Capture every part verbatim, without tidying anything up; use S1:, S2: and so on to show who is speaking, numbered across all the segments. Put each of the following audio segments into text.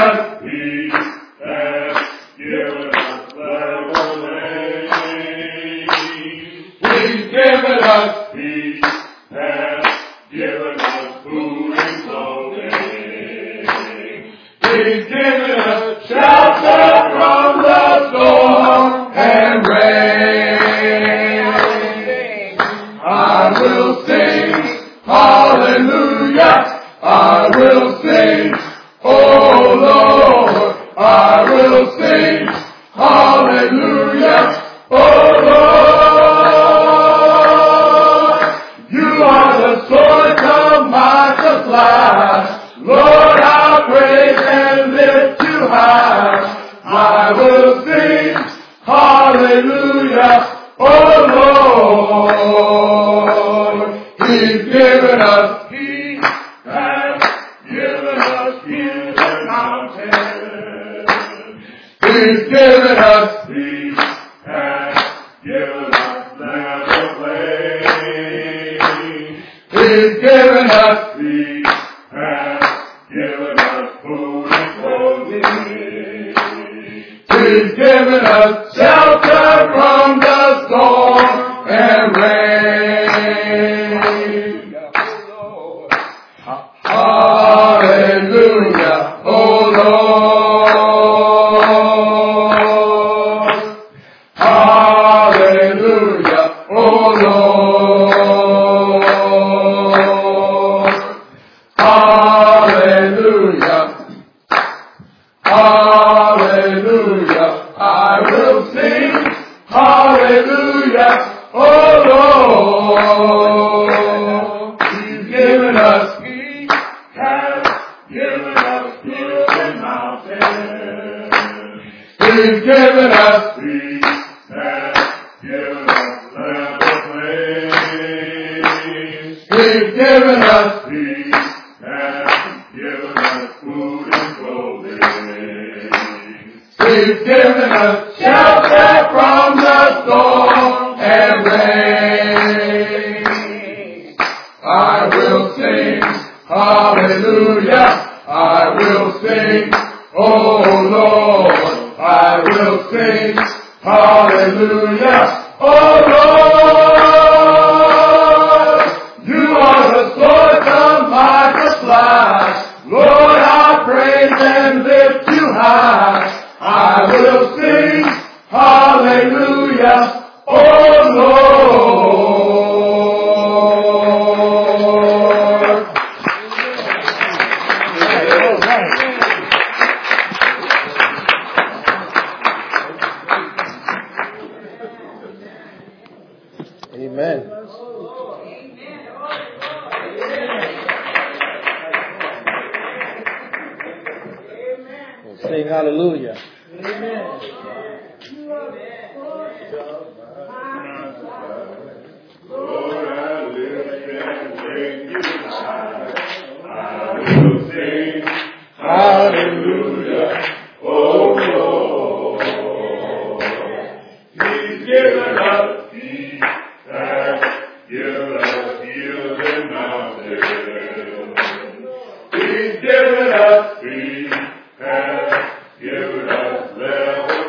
S1: us peace, has given us revelation. He's given us peace, has given us food and clothing. He's given us shelter from the storm and rain. I will sing, hallelujah. I will sing, oh Lord. I will sing, hallelujah, oh Lord. You are the source of my supply. Lord, I praise and lift you high. I will sing, hallelujah, oh Lord. He's given us peace, has given us hills and mountains. He's given us peace, has given us land of plain. He's given us peace, has given us food and clothing. He's given us shelter from the storm and rain. Hallelujah, oh Lord. Hallelujah, oh Lord. Hallelujah. Hallelujah. I will sing. Hallelujah, oh Lord. He's given us peace, has given us hills and mountains. He's given us peace, has given us land of plain. He's given us peace, has given us food and clothing. He's given us shelter from the storm and rain. I will sing, hallelujah. I will sing, oh Lord. I will sing, hallelujah, oh Lord. You are the source of my supply. Lord, I praise and lift you high. I will sing, hallelujah, oh Lord.
S2: Amen. We'll sing hallelujah.
S1: Lord, I lift and bring you high. I will sing, hallelujah, oh Lord. He's given us peace, has given us hills and mountains. He's given us peace, has given us level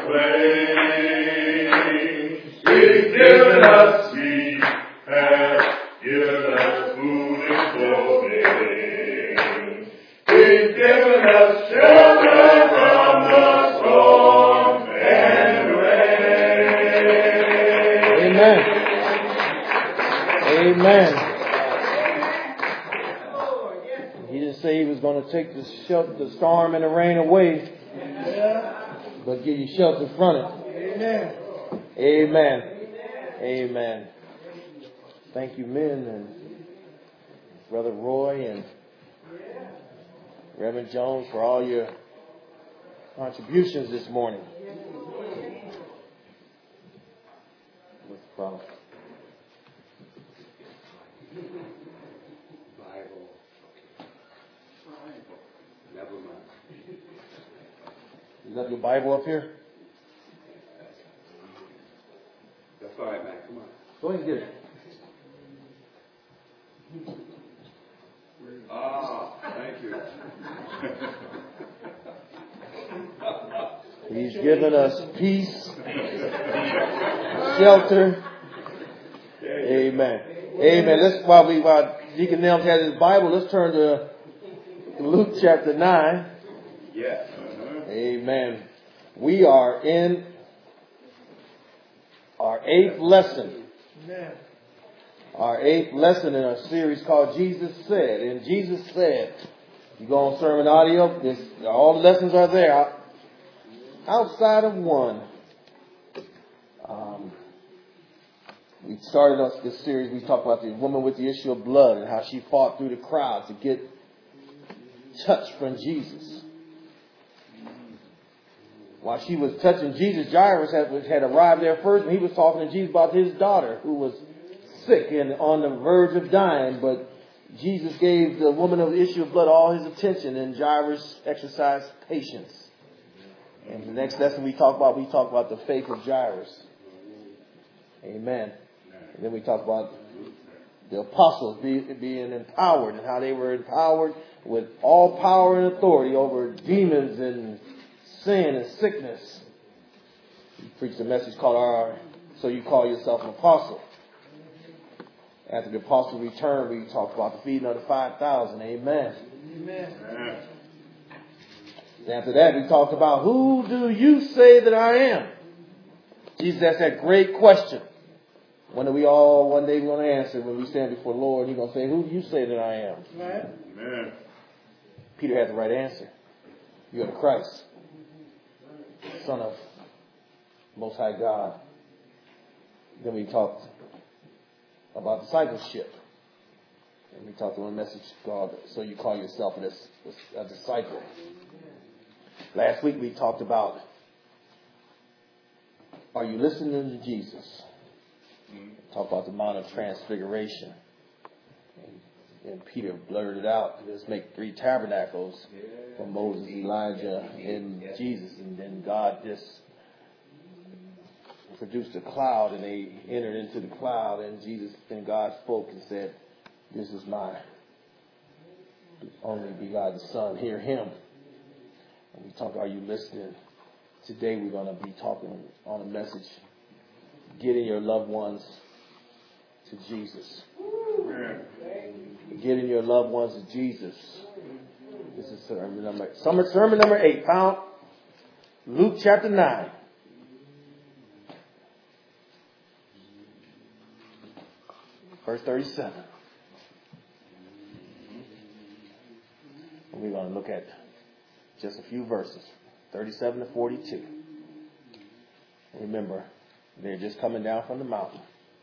S1: plain. He's given us peace, has given us food and clothing. He's given us shelter from the storm and rain.
S2: Amen. Amen. He didn't say he was going to take the, shel- the storm and the rain away, but give you shelter from it. Amen. Amen. Thank you, men, and Brother Roy and Reverend Jones, for all your contributions this morning. What's the problem?
S3: Bible. Bible. Never mind.
S2: You got your Bible up here?
S3: That's all right, man. Come on.
S2: Go ahead and get it.
S3: Ah, thank you.
S2: He's given us peace, shelter. Amen. Amen. Let's, while we, while Deacon Nelms has his Bible, let's turn to Luke chapter nine.
S1: Yes. Uh-huh.
S2: Amen. We are in our eighth lesson. Our eighth lesson in our series called Jesus Said. And Jesus Said. You go on Sermon Audio, this, all the lessons are there. Outside of one. Um, we started off this series, we talked about the woman with the issue of blood and how she fought through the crowd to get touch from Jesus. While she was touching Jesus, Jairus had, had arrived there first, and he was talking to Jesus about his daughter who was sick and on the verge of dying. But Jesus gave the woman of the issue of blood all his attention, and Jairus exercised patience. And the next lesson we talk about, we talk about the faith of Jairus. Amen. And then we talk about the apostles be, being empowered and how they were empowered with all power and authority over demons and sin and sickness. He preached a message called our, So You Call Yourself an Apostle. After the apostle returned, we talked about the feeding of the five thousand. Amen. Amen. And after that, we talked about, who do you say that I am? Jesus asked that great question. When are we all, one day, we're going to answer when we stand before the Lord. He's going to say, who do you say that I am? Amen. Peter had the right answer. You are the Christ, Son of Most High God. Then we talked about discipleship. And we talked about a message called, So You Call Yourself a, a Disciple. Last week we talked about, are you listening to Jesus? Talk about the Mount of Transfiguration. And, and Peter blurted out, let's make three tabernacles for Moses, Elijah, and Jesus. And then God just produced a cloud, and they entered into the cloud, and Jesus and God spoke and said, this is my only begotten Son, hear him. And we talk, are you listening? Today we're going to be talking on a message, getting your loved ones to Jesus. Getting your loved ones to Jesus. This is sermon number, sermon number eight, found Luke chapter nine. Verse thirty-seven. And we're going to look at just a few verses. thirty-seven to forty-two. Remember, they're just coming down from the mountain.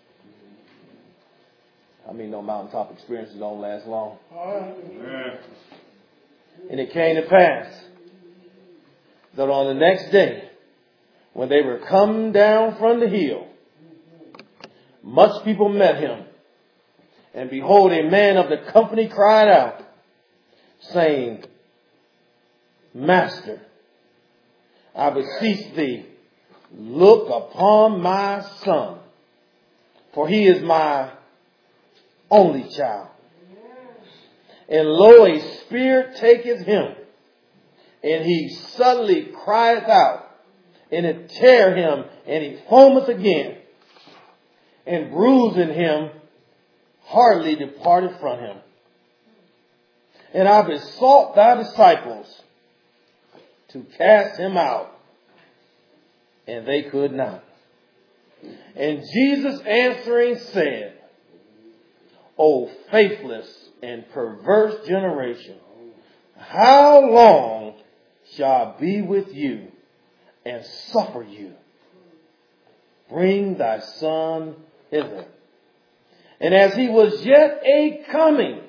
S2: I mean, no mountaintop experiences don't last long. Yeah. And it came to pass that on the next day, when they were come down from the hill, much people met him. And behold, a man of the company cried out, saying, Master, I beseech thee, look upon my son, for he is my only child. And lo, a spirit taketh him, and he suddenly crieth out, and it tear him, and he foameth again, and bruising him, hardly departed from him. And I besought thy disciples to cast him out, and they could not. And Jesus answering said, O faithless and perverse generation, how long shall I be with you and suffer you? Bring thy son hither. And as he was yet a coming,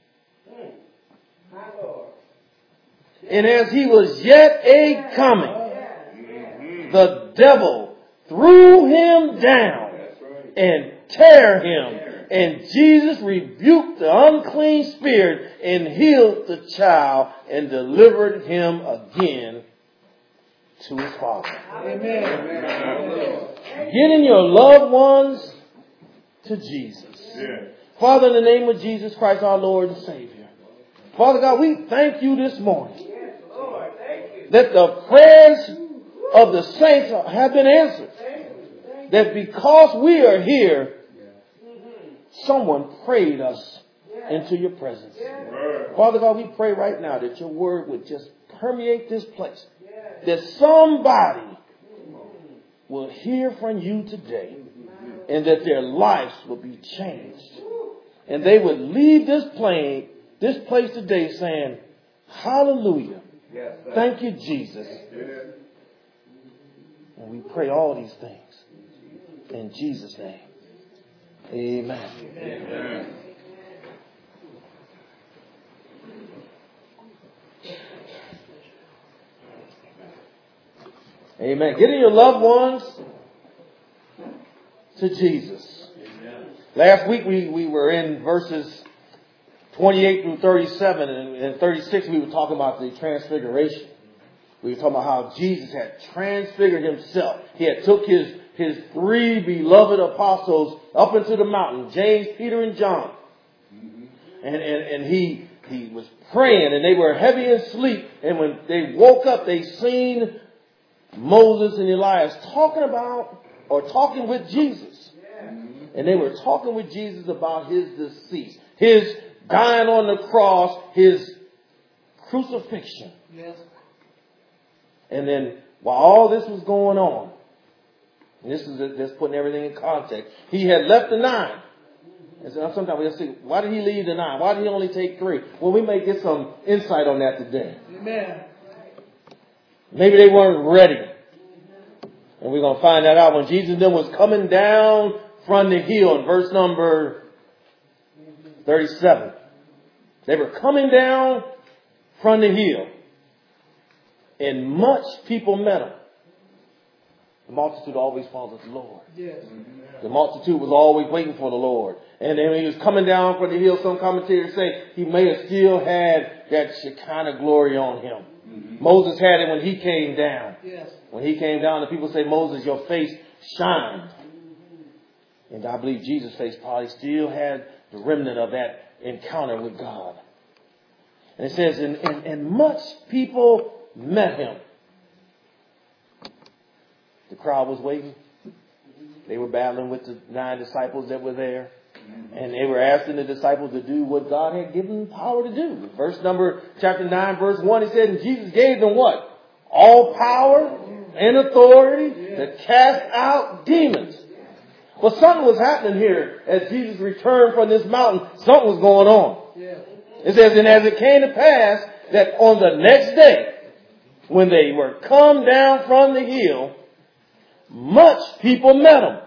S2: and as he was yet a coming, the devil threw him down and tear him. And Jesus rebuked the unclean spirit and healed the child and delivered him again to his father. Amen. Getting your loved ones to Jesus. Yeah. Father, in the name of Jesus Christ, our Lord and Savior. Father God, we thank you this morning. Yes, Lord, thank you. That the prayers of the saints have been answered. That because we are here, someone prayed us into your presence. Father God, we pray right now that your word would just permeate this place. That somebody will hear from you today and that their lives will be changed. And they would leave this plane, this place today saying, hallelujah. Thank you, Jesus. And we pray all these things in Jesus' name. Amen. Amen. Amen. Getting your loved ones to Jesus. Amen. Last week we, we were in verses twenty-eight through thirty-seven, and in thirty-six we were talking about the transfiguration. We were talking about how Jesus had transfigured himself. He had took his, his three beloved apostles up into the mountain, James, Peter, and John. Mm-hmm. And, and, and he, he was praying, and they were heavy in sleep. And when they woke up, they seen Moses and Elias talking about, or talking with Jesus. Mm-hmm. And they were talking with Jesus about his decease, his dying on the cross, his crucifixion. Yes. And then while all this was going on, and this is just putting everything in context, he had left the nine. And so sometimes we'll say, why did he leave the nine? Why did he only take three? Well, we may get some insight on that today. Amen. Maybe they weren't ready. And we're going to find that out when Jesus then was coming down from the hill in verse number thirty-seven. They were coming down from the hill. And much people met him. The multitude always follows the Lord. Yes. The multitude was always waiting for the Lord. And then when he was coming down from the hill, some commentators say he may have still had that Shekinah glory on him. Mm-hmm. Moses had it when he came down. Yes. When he came down, the people say, Moses, your face shined. Mm-hmm. And I believe Jesus' face probably still had the remnant of that encounter with God. And it says, and, and, and much people met him. The crowd was waiting. They were battling with the nine disciples that were there. And they were asking the disciples to do what God had given them power to do. Verse number, chapter nine, verse one, it said, and Jesus gave them what? All power and authority to cast out demons. Well, something was happening here as Jesus returned from this mountain. Something was going on. It says, and as it came to pass that on the next day, when they were come down from the hill, much people met him.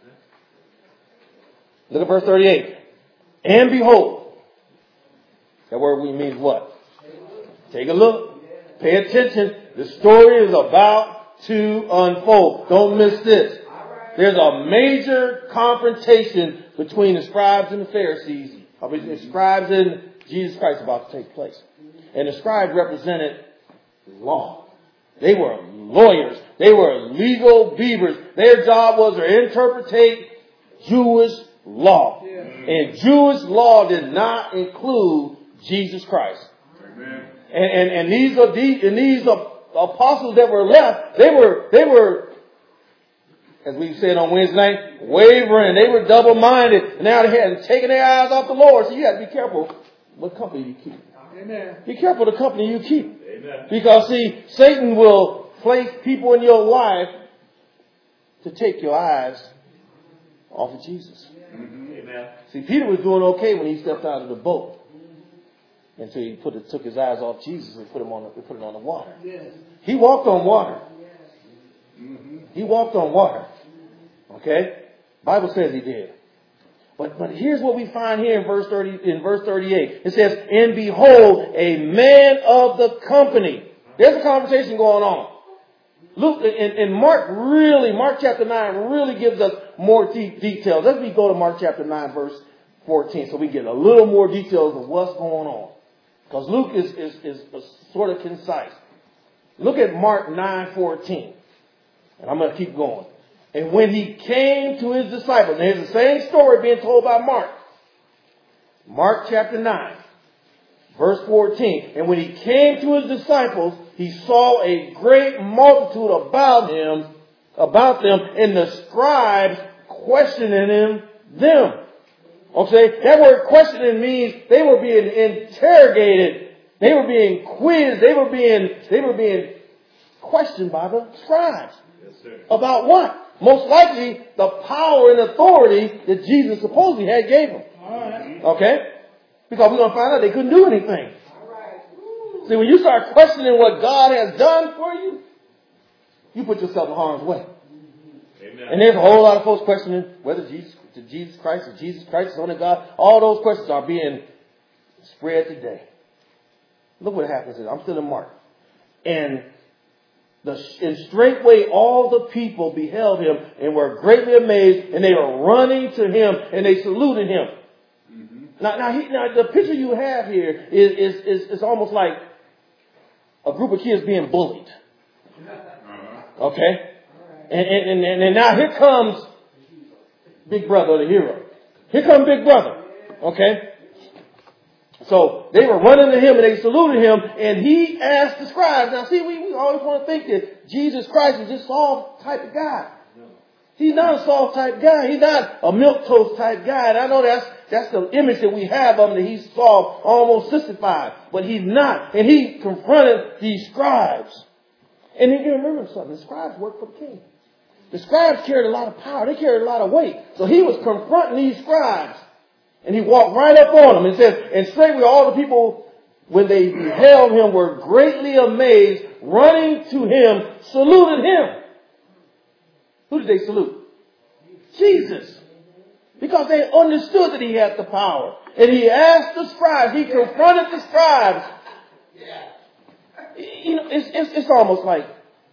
S2: Look at verse thirty-eight. And behold, that word we means what? Take a look. Pay attention. The story is about to unfold. Don't miss this. There's a major confrontation between the scribes and the Pharisees. The scribes and Jesus Christ about to take place. And the scribes represented law. They were lawyers. They were legal beavers. Their job was to interpret Jewish law. Yeah. And Jewish law did not include Jesus Christ. Amen. And, and, and these are these, and these apostles that were left, they were, they were, as we said on Wednesday night, wavering. They were double-minded. And now they hadn't taken their eyes off the Lord. So you have to be careful what company you keep. Amen. Be careful the company you keep. Amen. Because, see, Satan will place people in your life to take your eyes off of Jesus. Mm-hmm. Amen. See, Peter was doing okay when he stepped out of the boat until he put it, took his eyes off Jesus and put him on the, put it on the water. Yes. He walked on water. Mm-hmm. He walked on water. Okay? Bible says he did. But but here's what we find here in verse thirty in verse thirty-eight. It says, and behold, a man of the company. There's a conversation going on. Luke and, and Mark really, Mark chapter nine really gives us more de- details. Let me go to Mark chapter nine, verse fourteen, so we get a little more details of what's going on. Because Luke is, is, is sort of concise. Look at Mark nine fourteen. And I'm going to keep going. And when he came to his disciples, and here's the same story being told by Mark. Mark chapter nine, verse fourteen. And when he came to his disciples, he saw a great multitude about him, about them, and the scribes questioning him, them. Okay, that word questioning means they were being interrogated, they were being quizzed, they were being, they were being questioned by the scribes.
S1: Yes, sir.
S2: About what? Most likely the power and authority that Jesus supposedly had gave them.
S4: All right.
S2: Okay? Because we're going to find out they couldn't do anything. See, when you start questioning what God has done for you, you put yourself in harm's way.
S1: Amen.
S2: And there's a whole lot of folks questioning whether Jesus, to Jesus Christ or Jesus Christ is the Son of God. All those questions are being spread today. Look what happens here. I'm still in Mark. And the, and straightway all the people beheld him and were greatly amazed, and they were running to him and they saluted him. Mm-hmm. Now, now, he, now the picture you have here is, is, is, is almost like a group of kids being bullied.
S1: Uh-huh.
S2: Okay? And, and, and, and now here comes Big Brother, the hero. Here comes Big Brother. Okay? So they were running to him and they saluted him, and he asked the scribes. Now see, we, we always want to think that Jesus Christ is this soft type of guy. He's not a soft type guy. He's not a milquetoast type guy. And I know that's that's the image that we have of him, that he's soft, almost sissified. But he's not. And he confronted these scribes. And you remember something. The scribes worked for the king. The scribes carried a lot of power. They carried a lot of weight. So he was confronting these scribes. And he walked right up on them and says, and straightway all the people, when they beheld him, were greatly amazed, running to him, saluted him. Who did they salute? Jesus. Because they understood that he had the power. And he asked the scribes, he confronted the scribes. You know, it's, it's, it's almost like,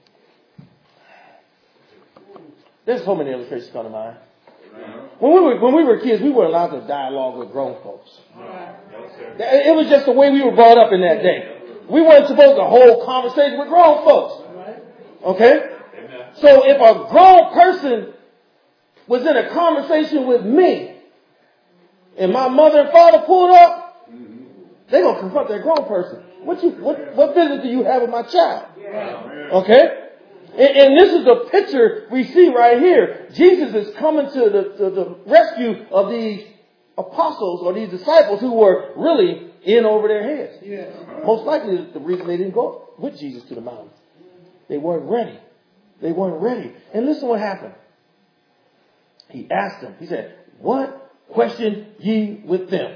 S2: there's so many illustrations come to mind. When we were when we were kids, we weren't allowed to dialogue with grown folks. It was just the way we were brought up in that day. We weren't supposed to hold conversation with grown folks. Okay? So if a grown person was in a conversation with me, and my mother and father pulled up, they're gonna confront that grown person. What you what what business do you have with my child? Okay? And, and this is the picture we see right here. Jesus is coming to the, to the rescue of these apostles or these disciples who were really in over their heads. Yes. Most likely the reason they didn't go with Jesus to the mountain. They weren't ready. They weren't ready. And listen what happened. He asked them. He said, what question ye with them?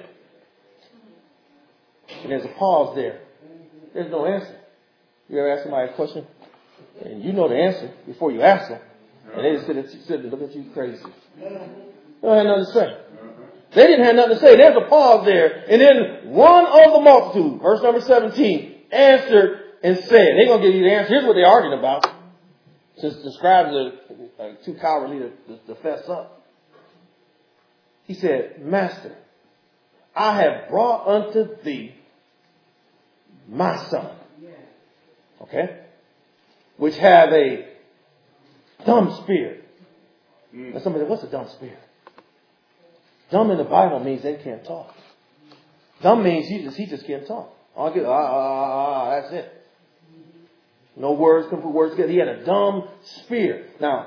S2: And there's a pause there. There's no answer. You ever ask somebody a question? And you know the answer before you ask them. And they just sit, sit and look at you crazy. They don't have nothing to say. They didn't have nothing to say. There's a pause there. And then one of the multitude, verse number seventeen, answered and said, they're going to give you the answer. Here's what they're arguing about. Since the scribes are uh, too cowardly to, to, to fess up. He said, Master, I have brought unto thee my son. Okay? Which have a dumb spirit. Mm. And somebody said, what's a dumb spirit? Dumb in the Bible means they can't talk. Dumb means he just, he just can't talk. I'll get, ah, ah, ah, ah, that's it. No words come from words together. He had a dumb spirit. Now,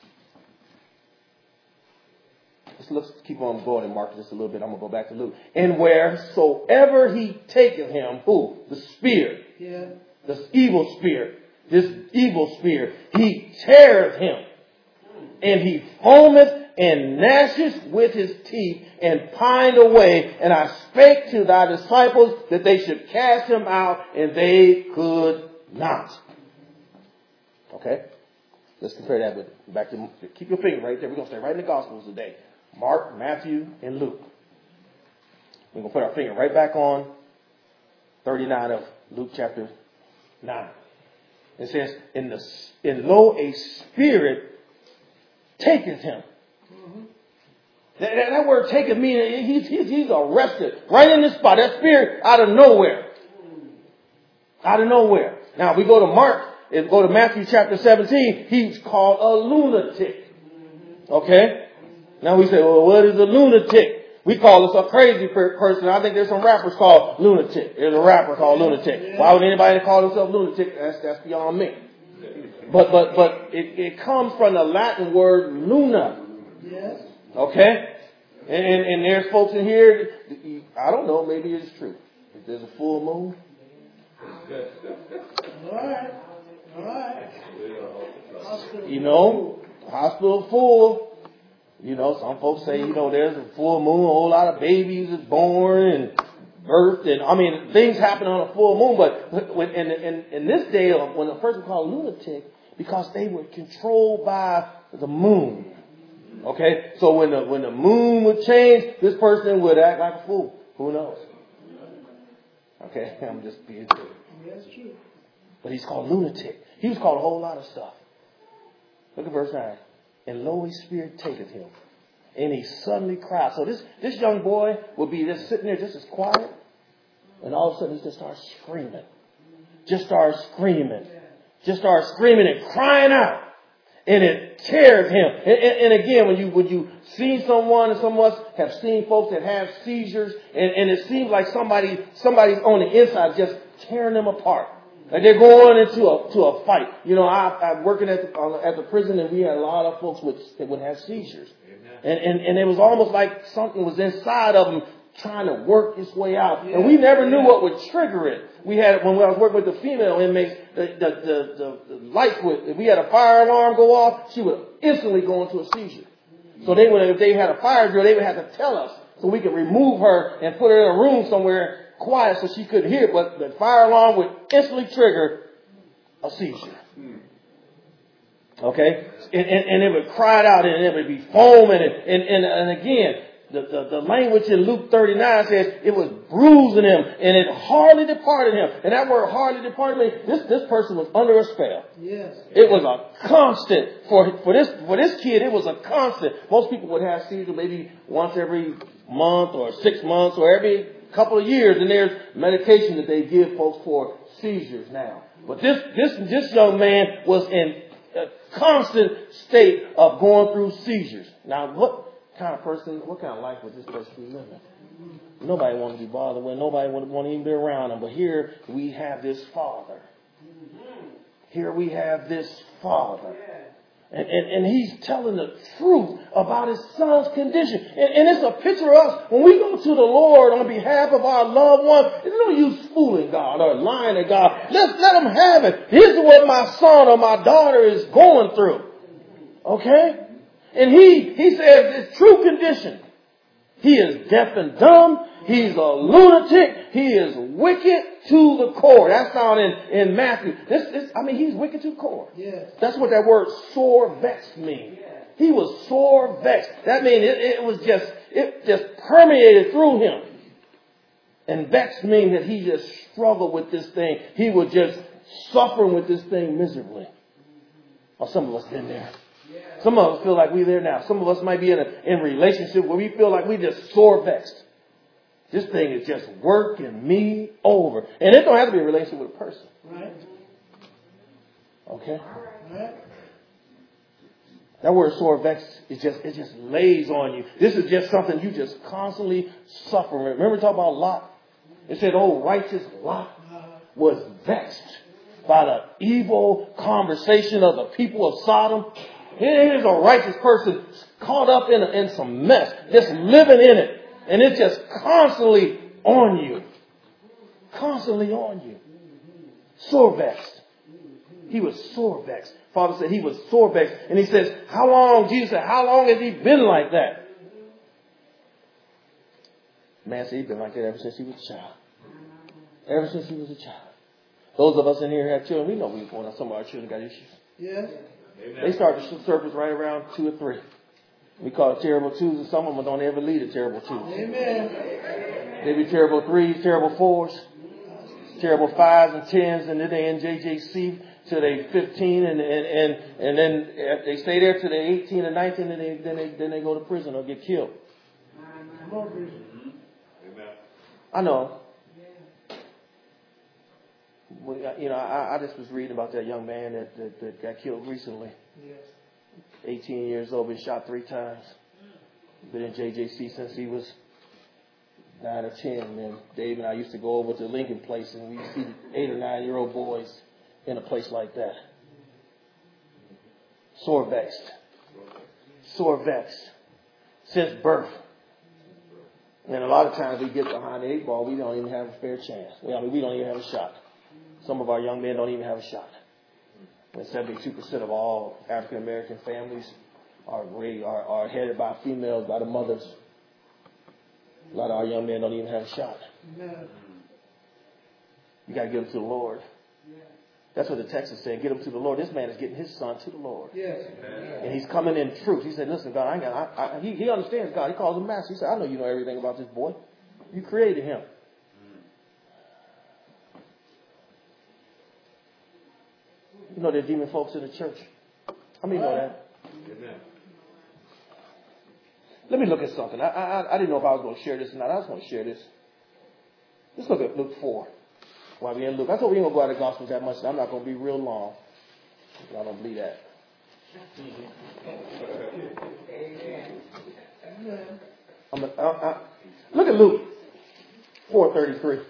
S2: let's, let's keep on going and mark this a little bit. I'm going to go back to Luke. And wheresoever he taketh him, who? The spirit. Yeah. The evil spirit. This evil spirit, he teareth him, and he foameth and gnasheth with his teeth and pined away. And I spake to thy disciples that they should cast him out, and they could not. Okay? Let's compare that with, back to, keep your finger right there. We're going to stay right in the Gospels today. Mark, Matthew, and Luke. We're going to put our finger right back on thirty-nine of Luke chapter nine. It says, in the in lo a spirit taketh him. Mm-hmm. That, that, that word taketh means he's, he's, he's arrested right in this spot. That spirit out of nowhere. Out of nowhere. Now we go to Mark and go to Matthew chapter seventeen. He's called a lunatic. Okay? Now we say, well, what is a lunatic? We We call this a crazy per- person. I think there's some rappers called lunatic. There's a rapper called lunatic. Why would anybody call themselves lunatic? That's, that's beyond me. But, but, but it, it comes from the Latin word luna.
S1: Yes.
S2: Okay? And, and, and there's folks in here, I don't know, maybe it's true. If there's a full moon.
S1: All right. All right.
S2: You know, hospital full. You know, some folks say, you know, there's a full moon, a whole lot of babies is born and birthed. And I mean, things happen on a full moon. But when, in, in, in this day, when a person called lunatic, because they were controlled by the moon. Okay? So when the, when the moon would change, this person would act like a fool. Who knows? Okay? I'm just being true.
S1: That's true.
S2: But he's called lunatic. He was called a whole lot of stuff. Look at verse nine. And lo, his spirit taketh him. And he suddenly cried. So this, this young boy would be just sitting there just as quiet. And all of a sudden he just starts screaming. Just starts screaming. Just starts screaming and crying out. And it tears him. And, and, and again, when you when you see someone, and some of us have seen folks that have seizures, and, and it seems like somebody somebody's on the inside just tearing them apart. Like they're going into a to a fight. You know, I, I'm working at the, uh, at the prison, and we had a lot of folks with, that would have seizures. And, and, and it was almost like something was inside of them trying to work its way out. And we never knew what would trigger it. We had, when I was working with the female inmates, the, the, the, the, the lights would, if we had a fire alarm go off, she would instantly go into a seizure. So they would, if they had a fire drill, they would have to tell us so we could remove her and put her in a room somewhere quiet so she couldn't hear it. But the fire alarm would instantly trigger a seizure. Okay? And, and, and it would cry out and it would be foaming. And, and, and, and again, the, the, the language in Luke thirty-nine says it was bruising him and it hardly departed him. And that word hardly departed me, this, this person was under a spell.
S1: Yes.
S2: It was a constant for, for this, for this kid. It was a constant. Most people would have seizures maybe once every month or six months or every couple of years. And there's medication that they give folks for seizures now. But this, this, this young man was in a constant state of going through seizures. Now, what kind of person, what kind of life would this person be living? Nobody wanted to be bothered with. Nobody would want to even be around him. But here we have this father. Here we have this father. And, and, and he's telling the truth about his son's condition. And, and it's a picture of us. When we go to the Lord on behalf of our loved one, there's no use fooling God or lying to God. Let's let him have it. Here's what my son or my daughter is going through. Okay? And he, he says it's true condition. He is deaf and dumb. He's a lunatic. He is wicked to the core. That's found in, in Matthew. This, this, I mean, he's wicked to the core.
S1: Yes.
S2: That's what that word sore vexed means. He was sore vexed. That means it, it was just, it just permeated through him. And vexed means that he just struggled with this thing. He was just suffering with this thing miserably. Or some of us been there. Some of us feel like we're there now. Some of us might be in a in a relationship where we feel like we just sore vexed. This thing is just working me over. And it don't have to be a relationship with a person.
S1: Right.
S2: Okay?
S1: Right.
S2: That word sore vexed is just, it just lays on you. This is just something you just constantly suffer. Remember talking about Lot? It said, oh, righteous Lot was vexed by the evil conversation of the people of Sodom. Here's a righteous person caught up in, a, in some mess, just living in it. And it's just constantly on you. Constantly on you. Sore vexed. He was sore vexed. Father said he was sore vexed. And he says, how long, Jesus said, how long has he been like that? Man said he's been like that ever since he was a child. Ever since he was a child. Those of us in here have children. We know we want some of our children got issues.
S1: Yes.
S2: They start to surface right around two or three. We call it terrible twos, and some of them don't ever lead to terrible twos.
S1: Amen.
S2: They be terrible threes, terrible fours, terrible fives and tens, and then they in J J C till they fifteen, and and and, and then they stay there till they eighteen or nineteen, and they, then they then they go to prison or get killed. I know. You know, I, I just was reading about that young man that, that, that got killed recently.
S1: Yes.
S2: eighteen years old, been shot three times. Been in J J C since he was nine or ten, and then Dave and I used to go over to Lincoln Place, and we'd see eight or nine-year-old boys in a place like that. Sore vexed. Sore vexed. Since birth. And a lot of times we get behind the eight ball, we don't even have a fair chance. We, I mean, we don't even have a shot. Some of our young men don't even have a shot. When seventy-two percent of all African-American families are, are, are headed by females, by the mothers, a lot of our young men don't even have a shot. You got to give them to the Lord. That's what the text is saying. Get him to the Lord. This man is getting his son to the Lord. Yes. And he's coming in truth. He said, listen, God, I ain't got, I, I, he, he understands God. He calls him master. He said, I know you know everything about this boy. You created him. You know there are demon folks in the church. How many know that? Amen. Let me look at something. I, I, I didn't know if I was going to share this or not. I was going to share this. Let's look at Luke four. While we're in Luke. I thought we ain't going to go out of the Gospels that much. I'm not going to be real long. I don't believe that. I'm a, I, I, look at Luke four thirty-three.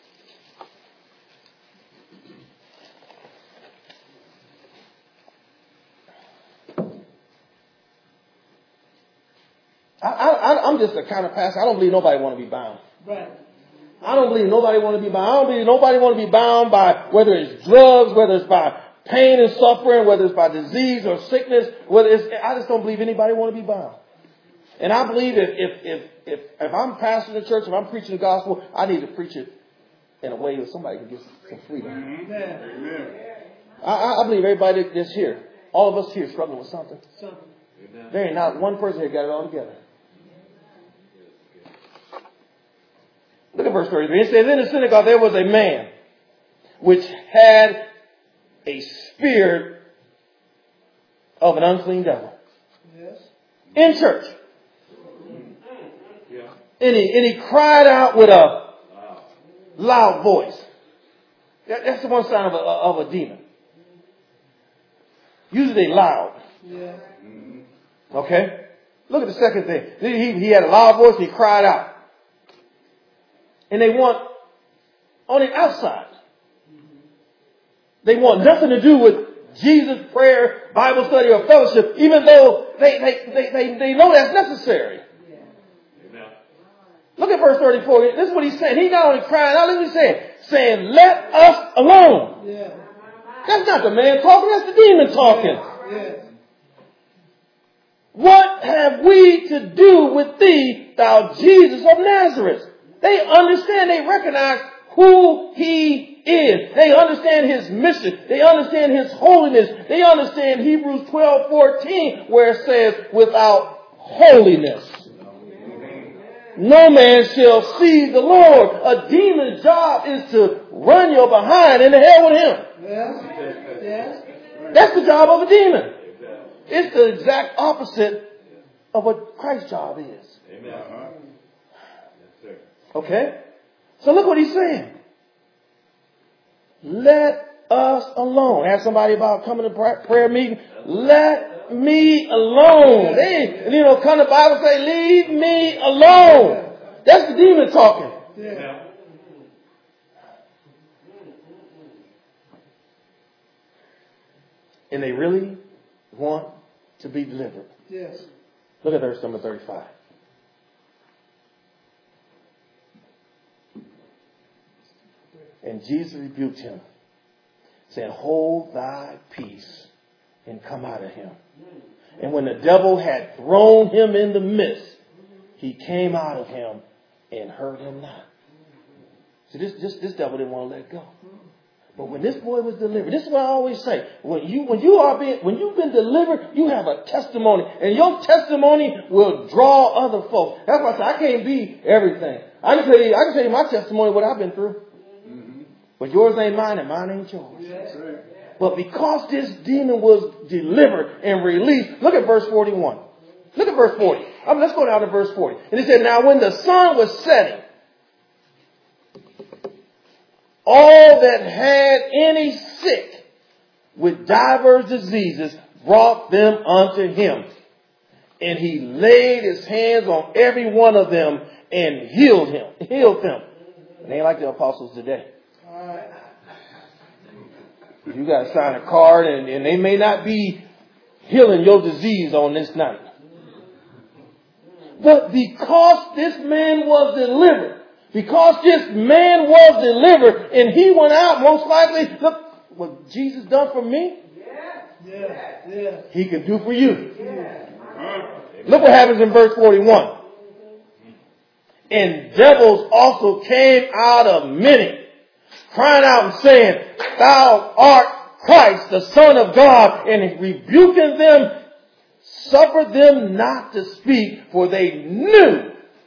S2: I, I, I'm just a kind of pastor. I don't believe nobody want to be bound. Right. I don't believe nobody want to be bound. I don't believe nobody want to be bound by whether it's drugs, whether it's by pain and suffering, whether it's by disease or sickness. Whether it's, I just don't believe anybody want to be bound. And I believe if if if if, if I'm pastoring the church, if I'm preaching the gospel, I need to preach it in a way that somebody can get some freedom. Amen. I, I believe everybody that's here, all of us here, struggling with something. There ain't not one person here got it all together. Look at verse thirty-three. It says, in the synagogue there was a man which had a spirit of an unclean devil. Yes. In church. Yeah. And, he, and he cried out with a loud voice. That, that's the one sign of a, of a demon. Usually they loud. Yeah. Okay? Look at the second thing. He, he had a loud voice and he cried out. And they want on the outside. They want nothing to do with Jesus, prayer, Bible study, or fellowship, even though they they, they, they, they know that's necessary. Yeah. Look at verse thirty-four. This is what he's saying. He's not only crying out, look what he's saying. Saying, let us alone. Yeah. That's not the man talking, that's the demon talking. Yeah. What have we to do with thee, thou Jesus of Nazareth? They understand, they recognize who he is. They understand his mission. They understand his holiness. They understand Hebrews twelve fourteen, where it says, without holiness, no man shall see the Lord. A demon's job is to run your behind into hell with him. Yes. Yes. That's the job of a demon. It's the exact opposite of what Christ's job is. Amen. Okay? So look what he's saying. Let us alone. Ask somebody about coming to prayer meeting. Let me alone. They, you know, come to the Bible and say, leave me alone. That's the demon talking. Yeah. And they really want to be delivered. Yes. Look at verse number thirty-five. And Jesus rebuked him, saying, hold thy peace and come out of him. And when the devil had thrown him in the midst, he came out of him and hurt him not. See, this, this, this devil didn't want to let go. But when this boy was delivered, this is what I always say. When you, when you are being, when you've been delivered, you have a testimony. And your testimony will draw other folks. That's why I say I can't be everything. I can tell you, I can tell you my testimony, what I've been through. But yours ain't mine and mine ain't yours. Yes. But because this demon was delivered and released, look at verse forty-one. Look at verse forty. I mean, let's go down to verse forty. And it said, now when the sun was setting, all that had any sick with divers diseases brought them unto him. And he laid his hands on every one of them and healed him, healed them. And they ain't like the apostles today. You got to sign a card, and, and they may not be healing your disease on this night. But because this man was delivered, because this man was delivered, and he went out, most likely, look what Jesus done for me. Yeah. Yeah. He can do for you. Yeah. Look what happens in verse forty-one. And devils also came out of many, crying out and saying, Thou art Christ, the Son of God, and rebuking them, suffered them not to speak, for they knew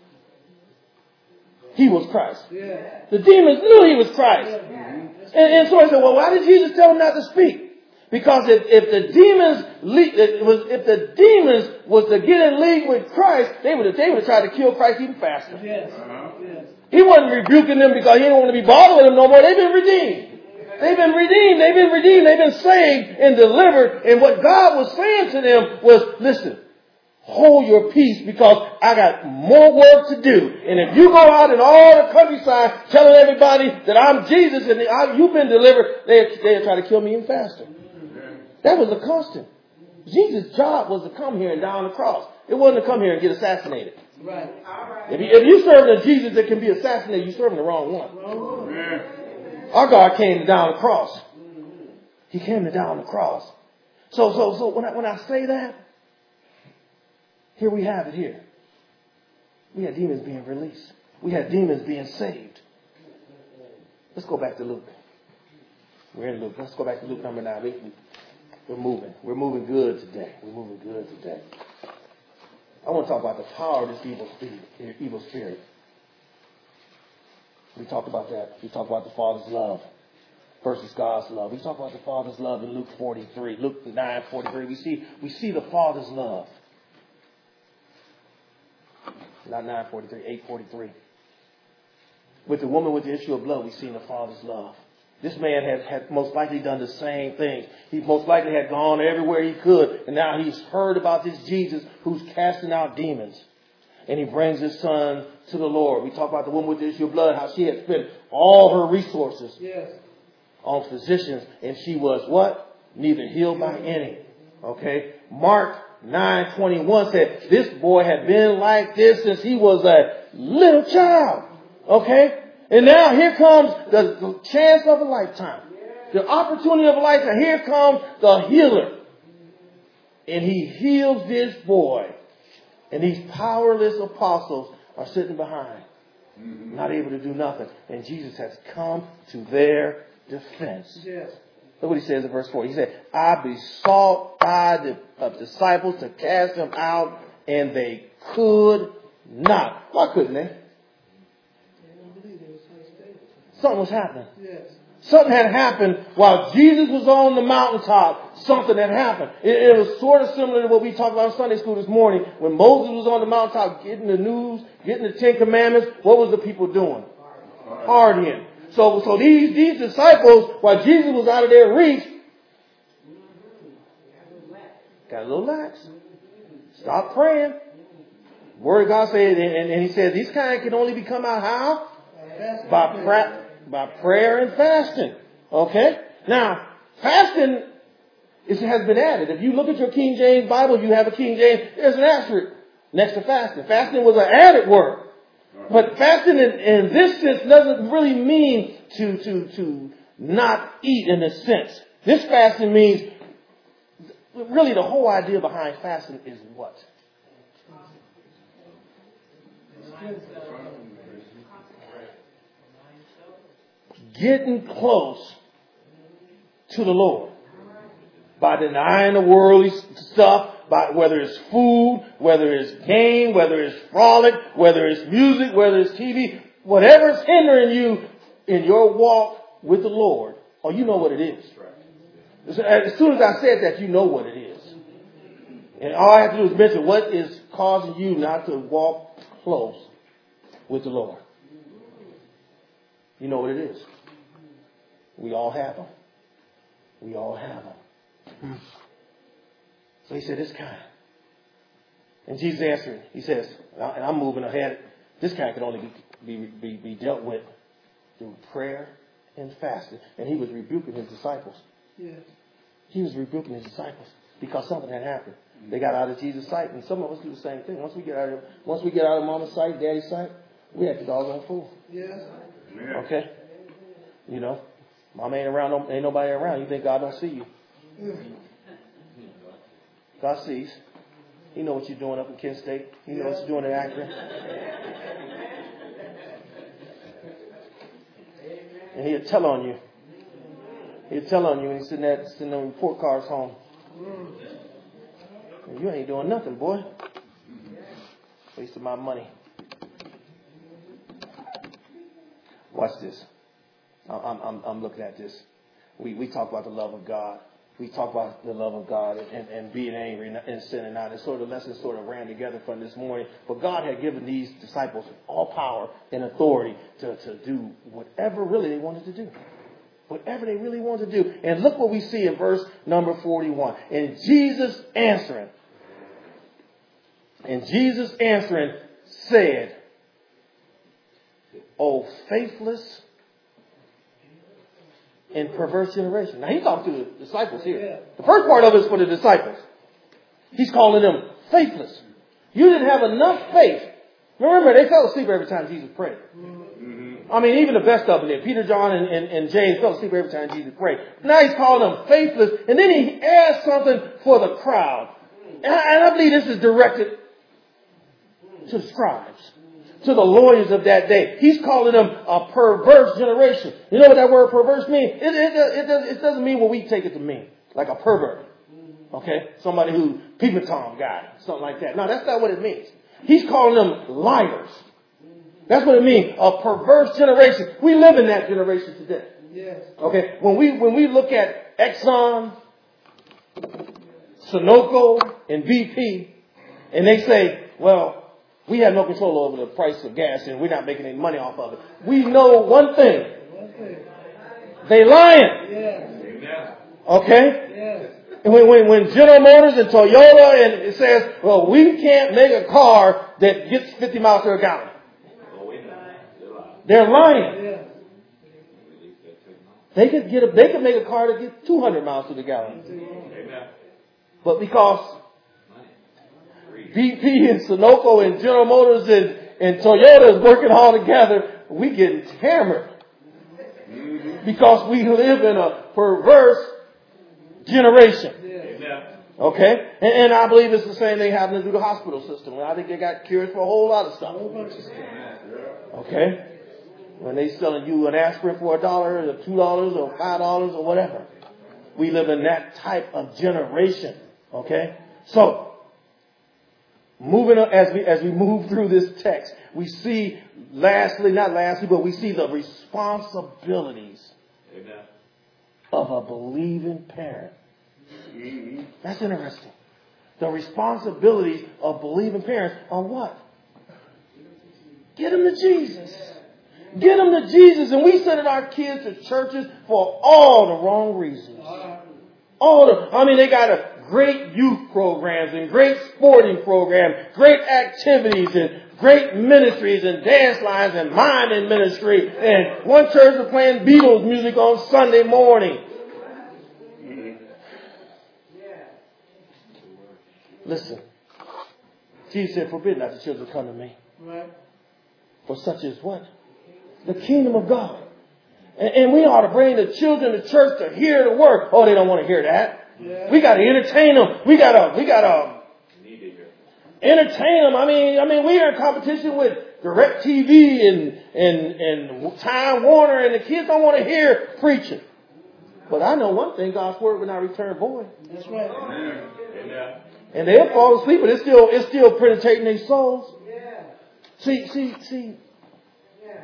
S2: he was Christ. Yeah. The demons knew he was Christ. Yeah. And, and so I said, well, why did Jesus tell them not to speak? Because if, if the demons it was if the demons was to get in league with Christ, they would have they would have tried to kill Christ even faster. Yes. Uh-huh. Yes. He wasn't rebuking them because he didn't want to be bothered with them no more. They've been redeemed. They've been redeemed. They've been redeemed. They've been saved and delivered. And what God was saying to them was, listen, hold your peace because I got more work to do. And if you go out in all the countryside telling everybody that I'm Jesus and I, you've been delivered, they, they'll try to kill me even faster. That was a constant. Jesus' job was to come here and die on the cross. It wasn't to come here and get assassinated. Right. If you, if you serve a Jesus that can be assassinated, you're serving the wrong one. Yeah. Our God came to die on the cross. He came to die on the cross. So, so, so when I, when I say that, here we have it here. We had demons being released. We had demons being saved. Let's go back to Luke. We're in Luke. Let's go back to Luke number nine. We, we're moving. We're moving good today. We're moving good today. I want to talk about the power of this evil spirit. Evil spirit. We talked about that. We talked about the Father's love versus God's love. We talked about the Father's love in Luke forty-three. Luke nine forty-three. We see we see the Father's love. Not nine forty-three, eight forty-three. With the woman with the issue of blood, we've seen the Father's love. This man had, had most likely done the same things. He most likely had gone everywhere he could. And now he's heard about this Jesus who's casting out demons. And he brings his son to the Lord. We talk about the woman with the issue of blood, how she had spent all her resources yes. on physicians. And she was what? Neither healed by any. Okay. Mark nine twenty-one said this boy had been like this since he was a little child. Okay. And now here comes the, the chance of a lifetime. The opportunity of a lifetime. Here comes the healer. And he heals this boy. And these powerless apostles are sitting behind. Not able to do nothing. And Jesus has come to their defense. Yes. Look what he says in verse four. He said, I besought by the uh, disciples to cast them out, and they could not. Why couldn't they? Something was happening. Yes. Something had happened while Jesus was on the mountaintop. Something had happened. It, it was sort of similar to what we talked about in Sunday school this morning. When Moses was on the mountaintop getting the news, getting the Ten Commandments, what was the people doing? Partying. So, so these, these disciples, while Jesus was out of their reach, got a little lax. Stop praying. Word of God says, and, and he says, these kind can only become out how? By, pra- by prayer and fasting. Okay? Now, fasting is, has been added. If you look at your King James Bible, you have a King James, there's an asterisk next to fasting. Fasting was an added word. But fasting in, in this sense doesn't really mean to, to, to not eat in a sense. This fasting means, really the whole idea behind fasting is what? Getting close to the Lord by denying the worldly stuff, by whether it's food, whether it's game, whether it's frolic, whether it's music, whether it's T V, whatever's hindering you in your walk with the Lord, or you know what it is. As soon as I said that, you know what it is. And all I have to do is mention what is causing you not to walk close with the Lord. You know what it is. We all have them. We all have them. So he said, this kind. And Jesus answered, he says, and I'm moving ahead This kind could only be, be, be, be dealt with through prayer and fasting. And he was rebuking his disciples.
S1: Yes.
S2: He was rebuking his disciples because something had happened. They got out of Jesus' sight, and some of us do the same thing. Once we get out of once we get out of mama's sight, daddy's sight, we act the doggone fool.
S1: Yes.
S2: Okay? You know, mama ain't around, no, ain't nobody around. You think God don't see you? God sees. He knows what you're doing up in Kent State. He knows what you're doing in Akron. And he'll tell on you. He'll tell on you when he's sitting there sending them report cards home. You ain't doing nothing, boy. Wasting my money. Watch this. I'm, I'm, I'm looking at this. We, we talk about the love of God. We talk about the love of God and, and being angry and sinning not. And sort of the lessons sort of ran together from this morning. But God had given these disciples all power and authority to, to do whatever really they wanted to do. Whatever they really wanted to do. And look what we see in verse number forty-one. And Jesus answering. And Jesus answering said, O faithless and perverse generation. Now he's talking to the disciples here. The first part of it is for the disciples. He's calling them faithless. You didn't have enough faith. Remember, they fell asleep every time Jesus prayed. Mm-hmm. I mean, even the best of them did. Peter, John, and, and, and James fell asleep every time Jesus prayed. Now he's calling them faithless. And then he adds something for the crowd. And I, and I believe this is directed to the scribes, to the lawyers of that day. He's calling them a perverse generation. You know what that word perverse means? It, it, it, it, it doesn't mean what we take it to mean, like a pervert. Okay? Somebody who, peeping Tom guy, something like that. No, that's not what it means. He's calling them liars. That's what it means, a perverse generation. We live in that generation today.
S1: Yes.
S2: Okay? When we, when we look at Exxon, Sunoco, and B P, and they say, well, we have no control over the price of gas and we're not making any money off of it. We know one thing.
S1: One thing.
S2: They lying.
S1: Yes.
S2: Okay?
S1: Yes.
S2: And when, when, when General Motors and Toyota and it says, well, we can't make a car that gets fifty miles per gallon. They're lying.
S1: Yes.
S2: They could get a, they could make a car that gets two hundred miles to the gallon. But because B P and Sunoco and General Motors and, and Toyota is working all together, we getting hammered. Because we live in a perverse generation. Okay? And, and I believe it's the same thing happening through the hospital system. I think they got cures for a whole lot of stuff. Okay? When they selling you an aspirin for a dollar or two dollars or five dollars or whatever. We live in that type of generation. Okay? So, moving on, as we as we move through this text, we see lastly, not lastly, but we see the responsibilities Amen. Of a believing parent. Mm-hmm. That's interesting. The responsibilities of believing parents are what? Get them to Jesus. Get them to Jesus. And we send our kids to churches for all the wrong reasons. All the, I mean, they got a great youth programs and great sporting programs, great activities and great ministries and dance lines and miming ministry. And one church was playing Beatles music on Sunday morning. Listen, Jesus said, forbid not the children come to me.
S1: Right.
S2: For such is what? The kingdom of God. And, and we ought to bring the children to church to hear the word. Oh, they don't want to hear that. Yeah. We got to entertain them. We got to, we got to entertain them. I mean, I mean, we are in competition with DirecTV and, and, and Time Warner, and the kids don't want to hear preaching. But I know one thing, God's word will not return void.
S1: That's right.
S3: Amen.
S2: And they'll fall asleep, but it's still, it's still penetrating their souls. Yeah. See, see, see. Yeah.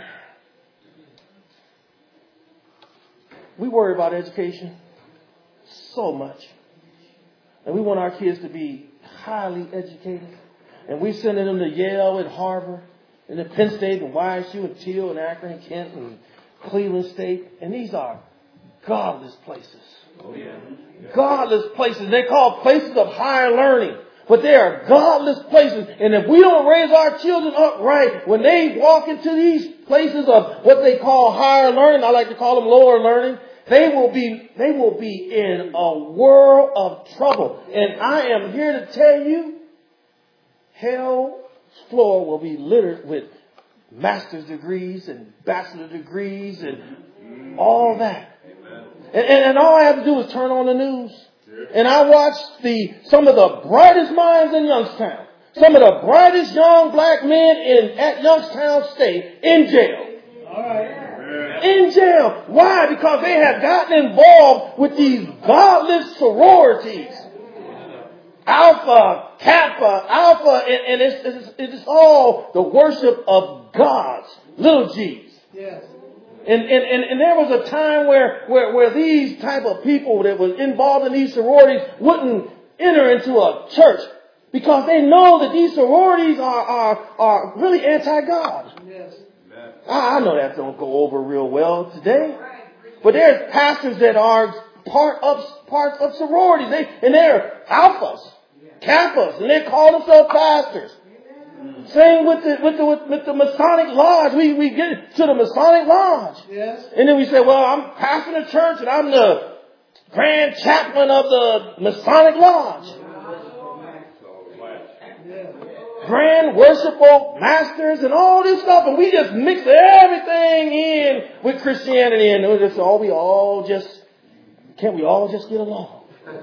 S2: We worry about education so much. And we want our kids to be highly educated. And we're sending them to Yale and Harvard and to Penn State and Y S U and Thiel and Akron and Kent and Cleveland State. And these are godless places. Oh, yeah. Yeah. Godless places. They're called places of higher learning. But there are godless places. And if we don't raise our children up right, when they walk into these places of what they call higher learning, I like to call them lower learning, they will be, they will be in a world of trouble. And I am here to tell you, hell's floor will be littered with master's degrees and bachelor degrees and all that. And, and, and all I have to do is turn on the news. And I watched the, some of the brightest minds in Youngstown. Some of the brightest young black men in, at Youngstown State in jail.
S1: All right.
S2: In jail. Why? Because they have gotten involved with these godless sororities. Alpha, Kappa, Alpha, and, and it's, it's, it's all the worship of gods, little g's.
S1: Yes.
S2: And, and, and, and there was a time where, where, where these type of people that was involved in these sororities wouldn't enter into a church because they know that these sororities are, are, are really anti-God.
S1: Yes.
S2: I, I know that don't go over real well today. But there's pastors that are part of, part of sororities. They, and they're alphas, kappas, and they call themselves pastors. Same with the with the with, with the Masonic Lodge. We we get to the Masonic Lodge.
S1: Yes.
S2: And then we say, well, I'm pastoring a church and I'm the grand chaplain of the Masonic Lodge. Grand worshipful masters and all this stuff, and we just mix everything in with Christianity, and we're just all we all just can't we all just get along?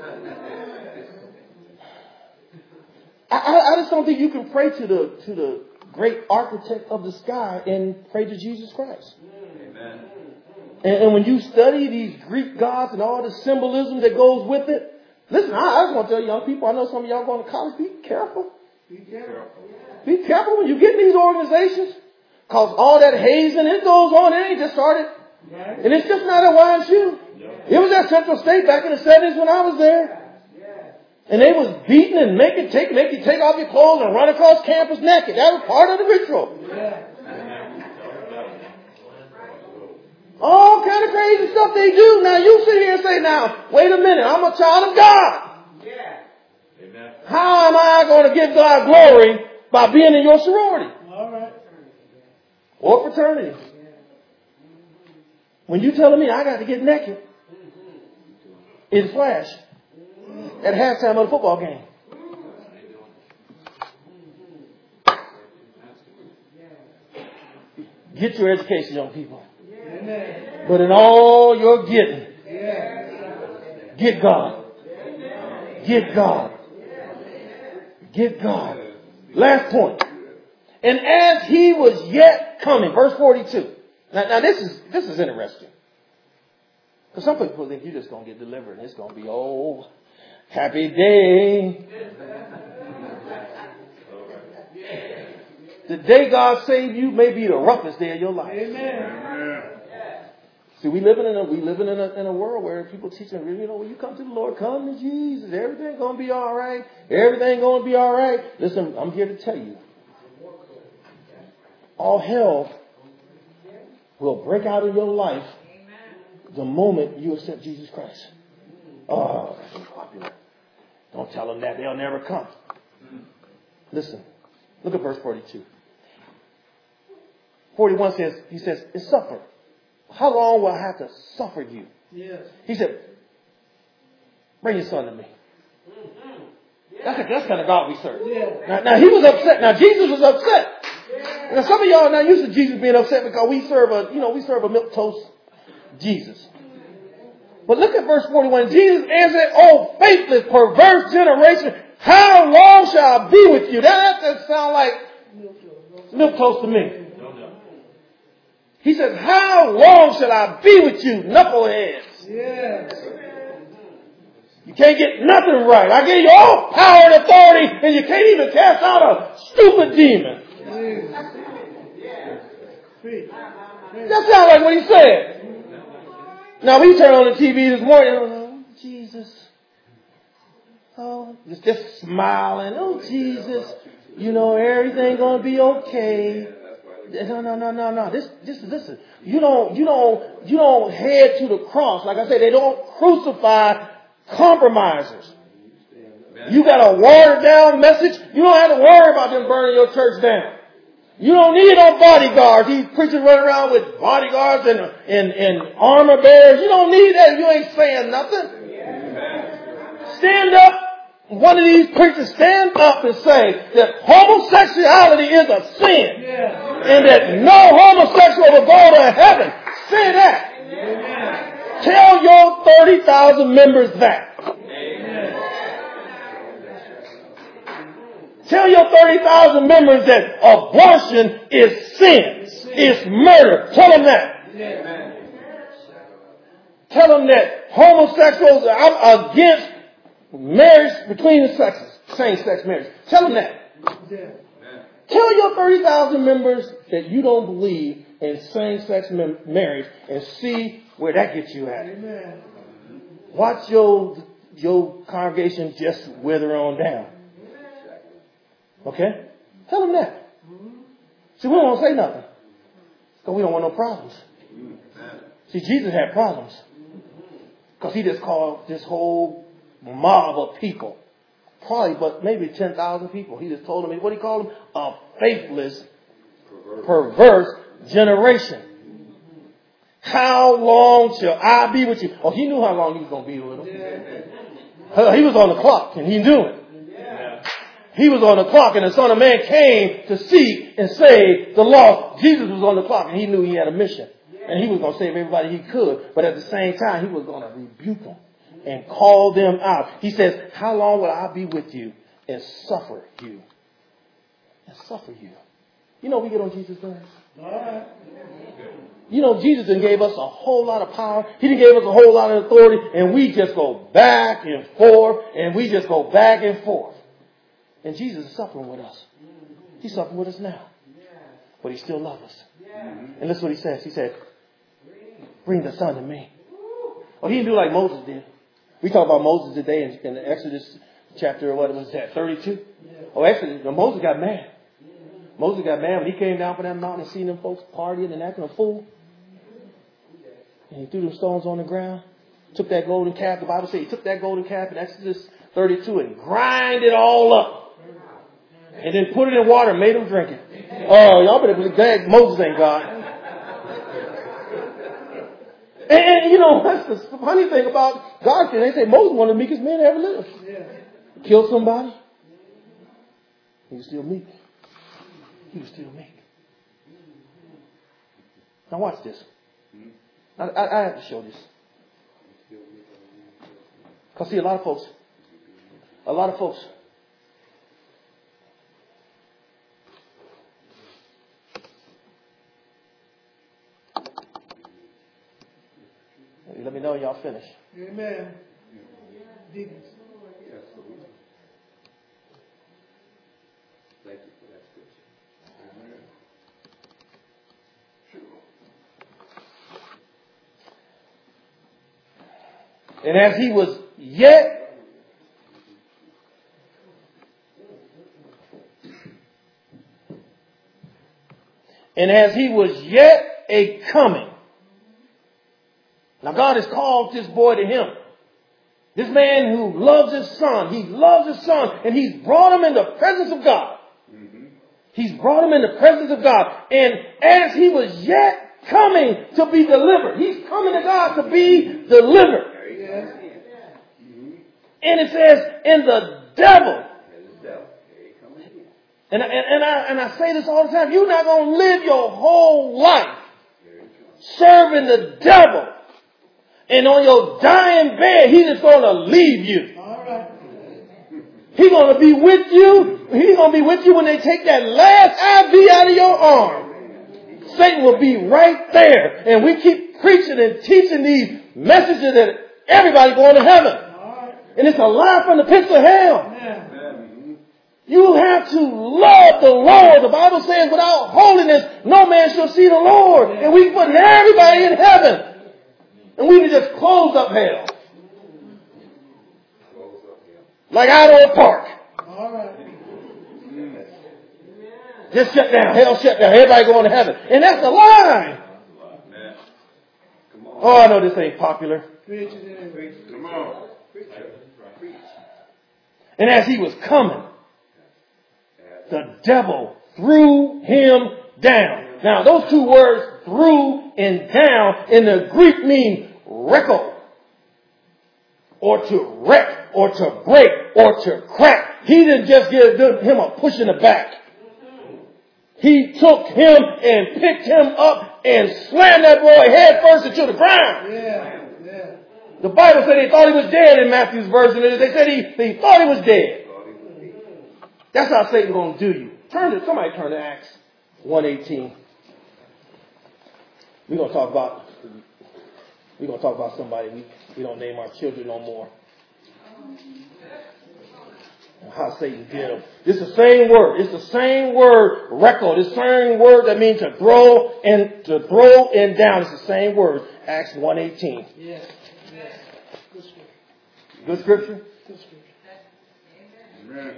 S2: I, I just don't think you can pray to the to the great architect of the sky and pray to Jesus Christ.
S3: Amen.
S2: And, and when you study these Greek gods and all the symbolism that goes with it, listen, I, I just want to tell young people, I know some of y'all going to college, be careful.
S1: Be careful.
S2: Be careful when you get in these organizations. Because all that hazing, it goes on. It ain't just started.
S1: Right.
S2: And it's just not at Y S U. It was at Central State back in the seventies when I was there. And they was beating and making take make you take off your clothes and run across campus naked. That was part of the ritual.
S1: Yeah.
S2: All kind of crazy stuff they do. Now you sit here and say, now, wait a minute, I'm a child of God. How am I going to give God glory by being in your sorority?
S1: All right.
S2: Or fraternity? When you telling me I got to get naked in flash at halftime of the football game. Get your education, young people.
S1: Amen.
S2: But in all you're getting,
S1: Yeah.
S2: get God. Get God. Get God. Last point. And as he was yet coming, verse forty-two. Now, now this is this is interesting. Because some people think you're just going to get delivered and it's going to be, oh, happy day. The day God saved you may be the roughest day of your life.
S1: Amen.
S2: See, we living in a we living in a in a world where people teaching, you know, when you come to the Lord, come to Jesus. Everything gonna be all right. Everything gonna be all right. Listen, I'm here to tell you, all hell will break out in your life the moment you accept Jesus Christ. Oh, that's popular. Don't tell them that; they'll never come. Listen, look at verse forty-two. forty-one says, he says, it's suffer. How long will I have to suffer you?
S1: Yes.
S2: He said, bring your son to me. That's, a, that's kind of God we serve.
S1: Yeah.
S2: Now, now, he was upset. Now, Jesus was upset. Now, some of y'all are not used to Jesus being upset because we serve a, you know, we serve a milquetoast Jesus. But look at verse forty-one. Jesus answered, oh, faithless, perverse generation, how long shall I be with you? That doesn't sound like milquetoast to me. He says, how long shall I be with you, knuckleheads?
S1: Yes.
S2: You can't get nothing right. I gave you all power and authority, and you can't even cast out a stupid demon. That sounds like what he said. Now, we turn on the T V this morning, oh, Jesus. Oh, just, just smiling. Oh, Jesus. You know, everything going to be okay. No, no, no, no, no. This, this, listen. You don't, you don't, you don't head to the cross. Like I said, they don't crucify compromisers. You got a watered down message. You don't have to worry about them burning your church down. You don't need no bodyguards. These preachers running around with bodyguards and, and, and armor bearers. You don't need that. You ain't saying nothing. Stand up. One of these preachers stand up and say that homosexuality is a sin. And that no homosexual will go to heaven. Say that. Amen. Tell your thirty thousand members that. Amen. Tell your thirty thousand members that abortion is sin. It's murder. Tell them that. Amen. Tell them that homosexuals are against marriage between the sexes. Same-sex marriage. Tell them that. Yeah. Tell your thirty thousand members that you don't believe in same-sex mem- marriage and see where that gets you at. Amen. Watch your, your congregation just wither on down. Okay? Tell them that. See, we don't want to say nothing because we don't want no problems. See, Jesus had problems because he just called this whole mob of people. Probably, but maybe ten thousand people. He just told them, what did he call them? A faithless, perverse generation. How long shall I be with you? Oh, he knew how long he was going to be with them. Yeah. He was on the clock, and he knew it. Yeah. He was on the clock, and the Son of Man came to seek and save the lost. Jesus was on the clock, and he knew he had a mission. And he was going to save everybody he could. But at the same time, he was going to rebuke them and call them out. He says, how long will I be with you and suffer you? And suffer you. You know, we get on Jesus' nerves. All right. You know, Jesus done gave us a whole lot of power. He done gave us a whole lot of authority. And we just go back and forth. And we just go back and forth. And Jesus is suffering with us. He's suffering with us now. But he still loves us. And listen what he says. He said, bring the son to me. Oh, he didn't do like Moses did. We talk about Moses today in, in Exodus chapter, what was that, thirty-two? Oh, Exodus, Moses got mad. Moses got mad when he came down from that mountain and seen them folks partying and acting a fool. And he threw them stones on the ground. Took that golden calf. The Bible says he took that golden calf in Exodus thirty-two and grind it all up. And then put it in water and made them drink it. Oh, y'all better be glad Moses ain't God. And, and, you know, that's the funny thing about God. They say Moses was one of the meekest men that ever lived. Yeah. Kill somebody. He was still meek. He was still meek. Now watch this. I, I, I have to show this. Because see, a lot of folks, a lot of folks, let me know when y'all finish. Amen. Deacons.
S3: Thank you for that scripture. Amen.
S2: And as he was yet and as he was yet a coming. Now God has called this boy to him. This man who loves his son. He loves his son. And he's brought him in the presence of God. Mm-hmm. He's brought him in the presence of God. And as he was yet coming to be delivered. He's coming to God to be delivered. Mm-hmm. And it says, and the devil. And, and, and, I, and I say this all the time. You're not going to live your whole life serving the devil. And on your dying bed, he's just going to leave you. All right. He's going to be with you. He's going to be with you when they take that last I V out of your arm. Satan will be right there. And we keep preaching and teaching these messages that everybody's going to heaven. And it's a lie from the pits of hell. You have to love the Lord. The Bible says without holiness, no man shall see the Lord. And we put everybody in heaven. And we can just close up hell. Like Idle Park. All right. Just shut down. Hell shut down. Everybody going to heaven. And that's a lie. Oh, I know this ain't popular. Come on. And as he was coming, the devil threw him down. Now, those two words, threw and down, in the Greek mean wreckle, or to wreck, or to break, or to crack. He didn't just give him a push in the back. He took him and picked him up and slammed that boy head first into the ground.
S1: Yeah, yeah.
S2: The Bible said they thought he was dead in Matthew's version. They said he, they thought he was dead. That's how Satan's going to do you. Turn to, somebody turn to Acts one eighteen. We're going to talk about, we're going to talk about somebody we, we don't name our children no more. How Satan did them. It's the same word. It's the same word, record. It's the same word that means to throw and to throw and down. It's the same word. Acts one eighteen.
S1: Yes. Yes. Good scripture.
S2: Good scripture?
S1: Good scripture.
S3: Amen.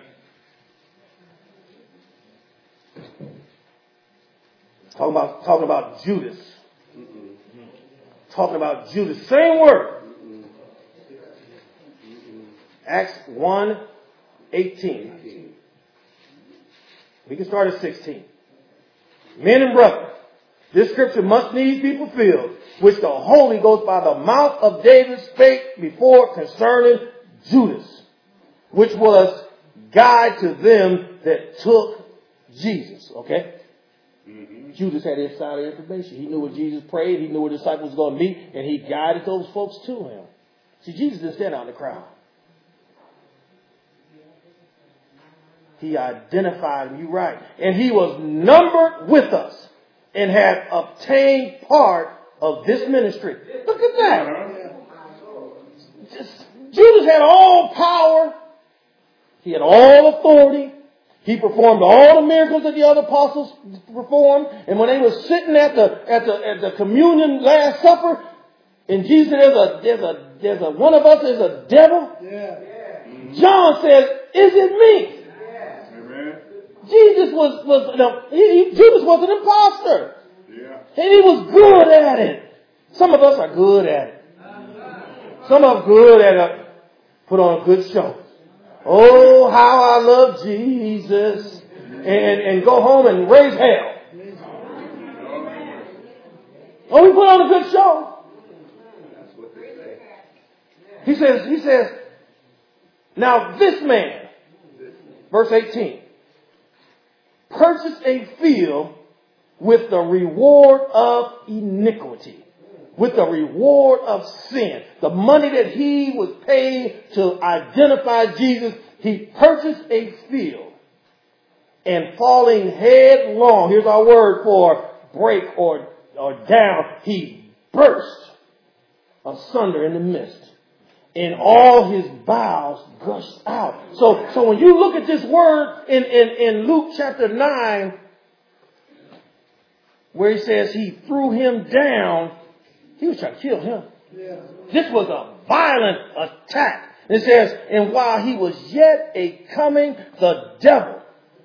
S2: Talking about talking about Judas. Mm-mm. Talking about Judas. Same word. Mm-mm. Acts one eighteen. We can start at sixteen. Men and brethren, this scripture must needs be fulfilled, which the Holy Ghost by the mouth of David spake before concerning Judas, which was guide to them that took Jesus. Okay? Mm-hmm. Judas had insider information. He knew what Jesus prayed. He knew what the disciples were going to meet, and he guided those folks to him. See, Jesus didn't stand out in the crowd. He identified him. You're right. And he was numbered with us and had obtained part of this ministry. Look at that. Just, Judas had all power. He had all authority. He performed all the miracles that the other apostles performed. And when they were sitting at the at the at the communion Last Supper, and Jesus said, "There's a there's a there's a one of us is a devil."
S1: Yeah.
S2: John says, "Is it me?" Jesus was, was no, he, he, Judas was an imposter. Yeah. And he was good at it. Some of us are good at it. Some of us good at it. Put on a good show. Oh, how I love Jesus. And, and go home and raise hell. Oh, we put on a good show. He says, he says, now this man, verse eighteen, purchased a field with the reward of iniquity, with the reward of sin. The money that he was paid to identify Jesus, he purchased a field. And falling headlong, here's our word for break or, or down, he burst asunder in the midst. And all his bowels gushed out. So, so when you look at this word in, in, in Luke chapter nine, where he says he threw him down, he was trying to kill him. Yeah. This was a violent attack. It says, and while he was yet a coming, the devil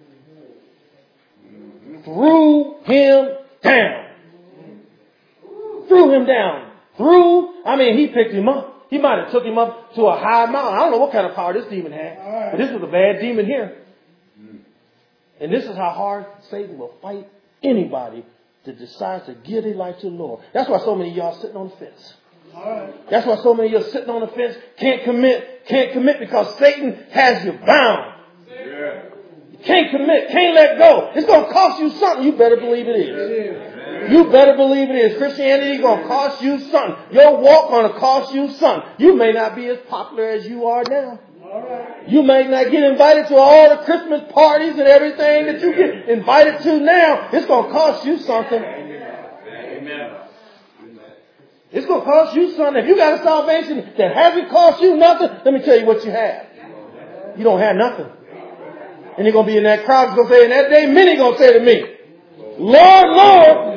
S2: threw him down. Threw him down. Threw, I mean, he picked him up. He might have took him up to a high mountain. I don't know what kind of power this demon had. Right. But this was a bad demon here. Mm. And this is how hard Satan will fight anybody that decides to give their life to the Lord. That's why so many of y'all sitting on the fence. All right. That's why so many of y'all sitting on the fence, can't commit, can't commit because Satan has you bound. Yeah. Can't commit, can't let go. It's going to cost you something. You better believe it is. You better believe it is. Christianity is going to cost you something. Your walk going to cost you something. You may not be as popular as you are now. All right. You may not get invited to all the Christmas parties and everything that you get invited to now. It's going to cost you something. Amen. It's going to cost you something. If you got a salvation that hasn't cost you nothing, let me tell you what you have. You don't have nothing. And you're going to be in that crowd. Going to say, in that day, many going to say to me, Lord, Lord.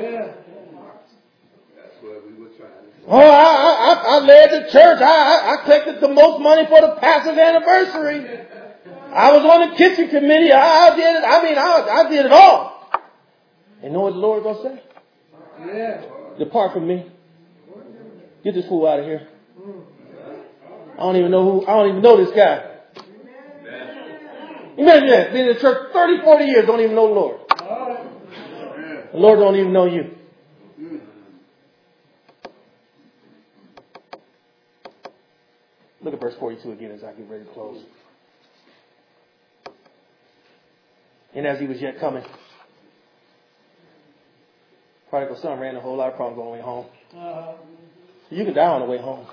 S2: Oh, I, I, I led the church. I, I, I collected the most money for the pastor's anniversary. I was on the kitchen committee. I, I did it. I mean, I, I did it all. And know what the Lord is going to say? Yeah. Depart from me. Get this fool out of here. I don't even know who. I don't even know this guy. Imagine that. Been in the church thirty, forty years, don't even know the Lord. The Lord don't even know you. Look at verse forty-two again as I get ready to close. And as he was yet coming, prodigal son ran a whole lot of problems on the way home. Uh-huh. You can die on the way home.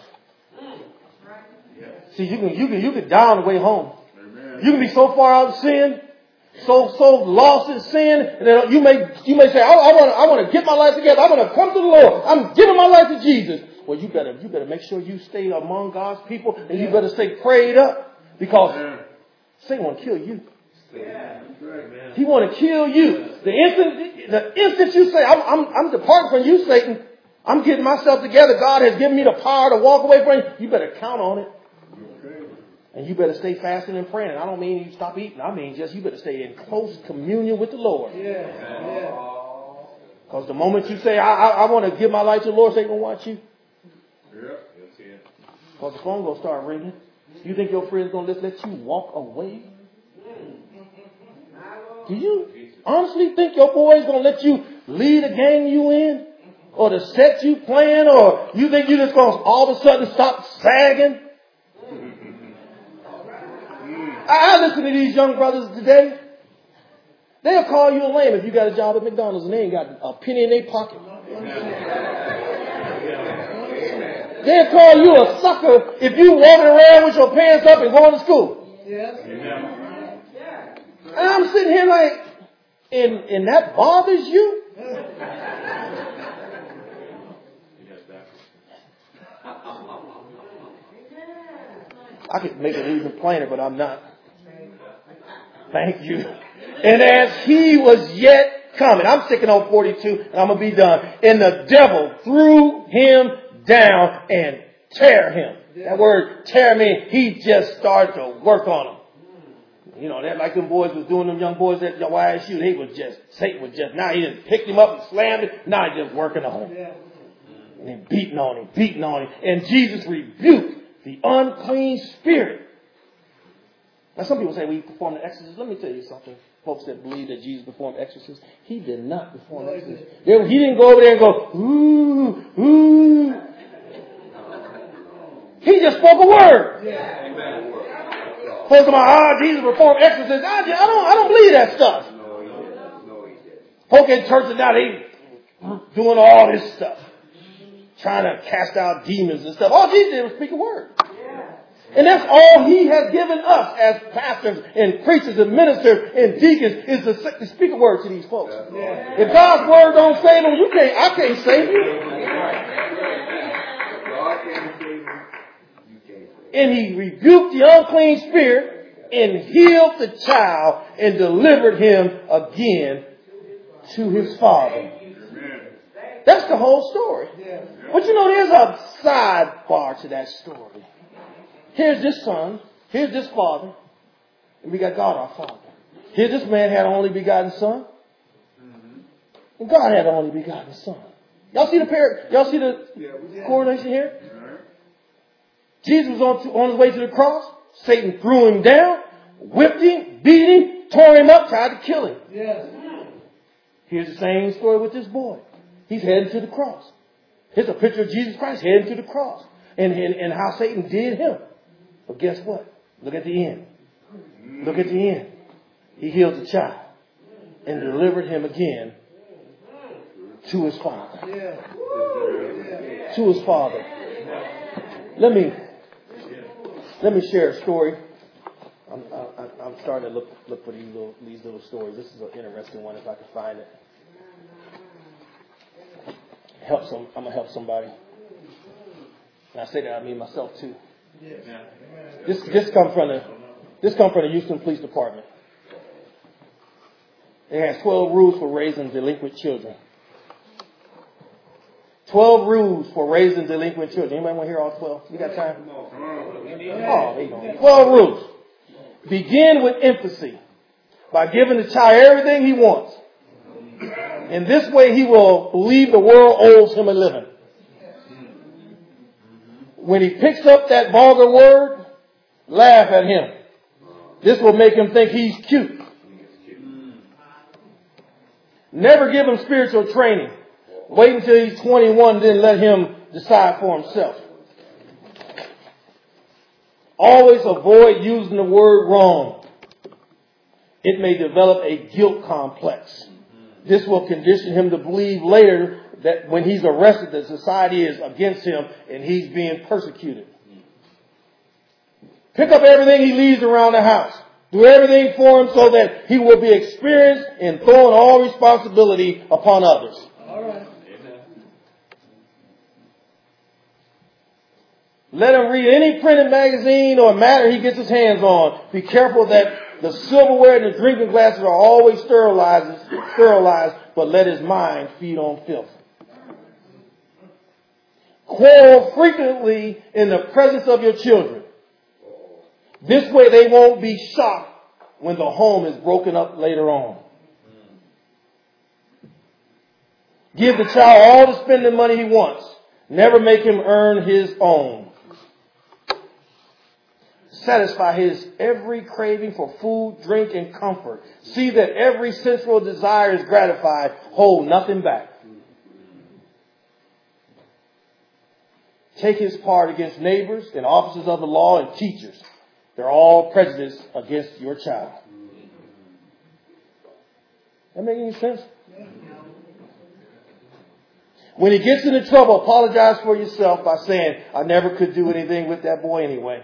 S2: See, you can you can you can die on the way home. Amen. You can be so far out of sin, so so lost in sin, that you may you may say, I, I want I want to get my life together. I want to come to the Lord. I'm giving my life to Jesus. Well, you better you better make sure you stay among God's people, and you better stay prayed up, because Amen. Satan want to kill you. Yeah. He want to kill you. The instant, the instant you say, I'm, I'm, I'm departing from you, Satan. I'm getting myself together. God has given me the power to walk away from you. You better count on it. And you better stay fasting and praying. And I don't mean you stop eating. I mean just you better stay in close communion with the Lord. Yeah. Because the moment you say, I, I, I want to give my life to the Lord, Satan will watch you. Because the phone going to start ringing. You think your friend's going to let, let you walk away? Do you honestly think your boy's going to let you lead a gang you in? Or to set you playing? Or you think you're just going to all of a sudden stop sagging? I, I listen to these young brothers today. They'll call you a lame if you got a job at McDonald's and they ain't got a penny in their pocket. They'll call you a sucker if you walking around with your pants up and going to school. Yeah. And I'm sitting here like, and, and that bothers you? I could make it even plainer, but I'm not. Thank you. And as he was yet coming, I'm sticking on forty-two and I'm going to be done. And the devil threw him down and tear him. That word tear means he just started to work on him. You know, that like them boys was doing, them young boys at Y S U, they was just, Satan was just, now he just picked him up and slammed it. Now he's just working on him. And then beating on him, beating on him. And Jesus rebuked the unclean spirit. Now some people say, well, he performed the exorcism. Let me tell you something. Folks that believe that Jesus performed exorcisms, he did not perform exorcisms. He didn't go over there and go, ooh, ooh. He just spoke a word. Yeah. Amen. Folks about, ah, Jesus performed exorcisms. I, I don't, I don't believe that stuff. Folk in churches now, they doing all this stuff, trying to cast out demons and stuff. All Jesus did was speak a word. And that's all he has given us as pastors and preachers and ministers and deacons is to, to speak a word to these folks. Yeah. If God's word don't save them, you can't, I can't save you. And he rebuked the unclean spirit and healed the child and delivered him again to his father. That's the whole story. But you know, there's a sidebar to that story. Here's this son. Here's this father. And we got God our Father. Here this man had an only begotten son. And God had an only begotten son. Y'all see the pair? Y'all see the correlation here? Jesus was on, to, on his way to the cross. Satan threw him down, whipped him, beat him, tore him up, tried to kill him. Yes. Here's the same story with this boy. He's heading to the cross. Here's a picture of Jesus Christ heading to the cross. And, and, and how Satan did him. But guess what? Look at the end. Look at the end. He healed the child and delivered him again to his father. To his father. Let me let me share a story. I'm, I, I'm starting to look look for these little these little stories. This is an interesting one if I can find it. Help some. I'm gonna help somebody. And I say that I mean myself too. This this come from the this come from the Houston Police Department. They has twelve rules for raising delinquent children. Twelve rules for raising delinquent children. Anybody want to hear all twelve? You got time? Oh, there you go. Twelve rules. Begin with infancy by giving the child everything he wants. In this way, he will believe the world owes him a living. When he picks up that vulgar word, laugh at him. This will make him think he's cute. Never give him spiritual training. Wait until he's twenty-one, then let him decide for himself. Always avoid using the word wrong. It may develop a guilt complex. This will condition him to believe later that when he's arrested, that society is against him and he's being persecuted. Pick up everything he leaves around the house. Do everything for him so that he will be experienced in throwing all responsibility upon others.
S1: All right.
S2: Let him read any printed magazine or matter he gets his hands on. Be careful that the silverware and the drinking glasses are always sterilized, sterilized, but let his mind feed on filth. Quarrel frequently in the presence of your children. This way they won't be shocked when the home is broken up later on. Give the child all the spending money he wants. Never make him earn his own. Satisfy his every craving for food, drink, and comfort. See that every sensual desire is gratified. Hold nothing back. Take his part against neighbors and officers of the law and teachers. They're all prejudiced against your child. That make any sense? When he gets into trouble, apologize for yourself by saying, I never could do anything with that boy anyway.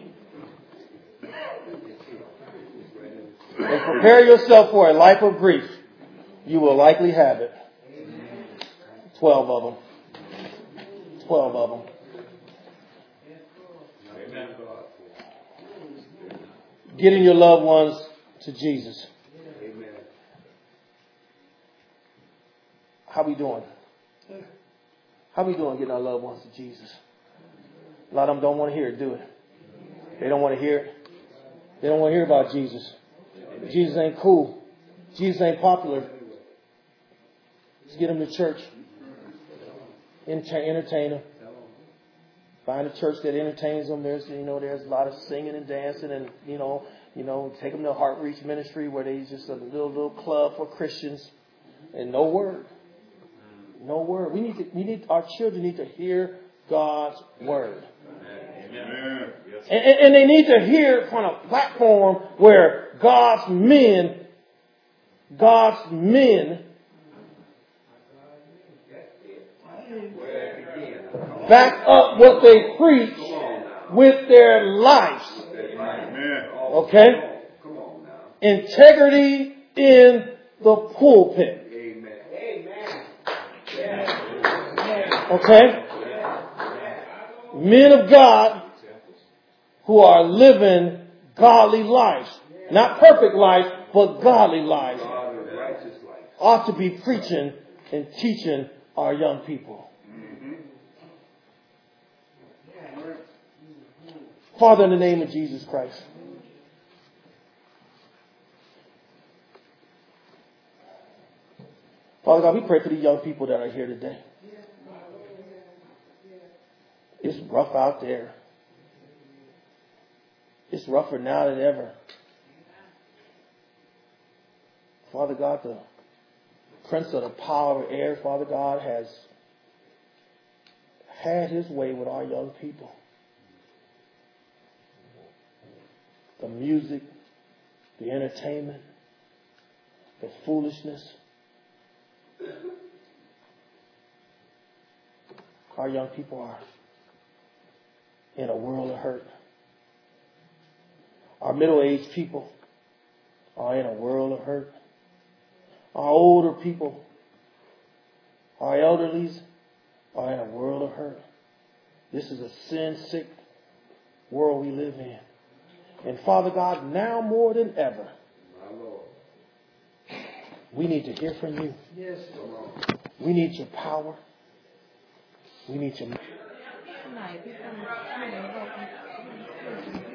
S2: And prepare yourself for a life of grief. You will likely have it. Twelve of them. Twelve of them. Getting your loved ones to Jesus. How we doing? How we doing getting our loved ones to Jesus? A lot of them don't want to hear it, do it. They don't want to hear it. They don't want to hear about Jesus. Jesus ain't cool. Jesus ain't popular. Just get them to church. Entertain them. Find a church that entertains them. There's, you know, there's a lot of singing and dancing, and you know, you know, take them to Heart Reach Ministry where they just a little little club for Christians, and no word, no word. We need to, we need our children need to hear God's word. Amen. And, and, and they need to hear it from a platform where God's men, God's men back up what they preach with their lives. Okay? Integrity in the pulpit. Okay? Men of God who are living godly lives. Not perfect lives, but godly lives. Ought to be preaching and teaching our young people. Father, in the name of Jesus Christ, Father God, we pray for the young people that are here today. It's rough out there. It's rougher now than ever. Father God, the Prince of the power of air, Father God, has had his way with our young people. The music, the entertainment, the foolishness. Our young people are in a world of hurt. Our middle-aged people are in a world of hurt. Our older people, our elderlies are in a world of hurt. This is a sin-sick world we live in. And Father God, now more than ever, we need to hear from you. Yes. We need your power. We need your...